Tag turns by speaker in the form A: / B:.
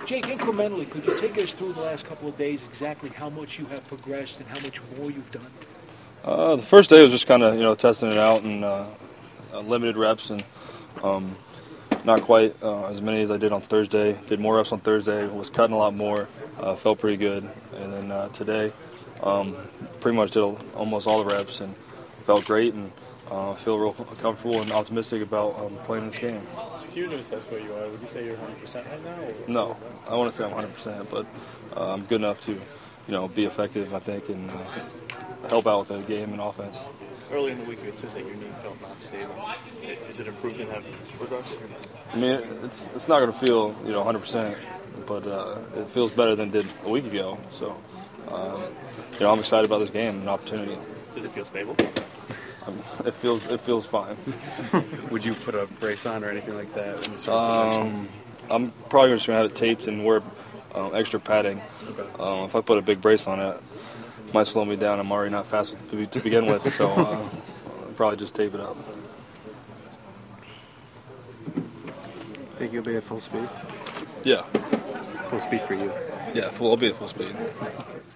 A: Jake, incrementally, could you take us through the last couple of days exactly how much you have progressed and how much more you've done?
B: The first day was just kind of testing it out and limited reps and not quite as many as I did on Thursday. Did more reps on Thursday. Was cutting a lot more. Felt pretty good. And then today, pretty much did almost all the reps and felt great and feel real comfortable and optimistic about playing this game.
C: If you were to assess where you are, would you say you're 100% right now? Or
B: No, I want to say I'm 100%, but I'm good enough to, be effective, I think, and help out with the game and offense.
C: Early in the week, it said that your knee felt not stable. Is it improved in that regard?
B: I mean, it's not going to feel 100%, but it feels better than it did a week ago. So, I'm excited about this game and opportunity.
C: Does it feel stable?
B: It feels fine.
D: Would you put a brace on or anything like that when you start
B: I'm probably just going to have it taped and wear extra padding.
D: Okay.
B: If I put a big brace on it, it might slow me down. I'm already not fast to begin with, so I'll probably just tape it up.
E: Think you'll be at full speed?
B: Yeah.
E: Full speed for you?
B: Yeah, I'll be at full speed.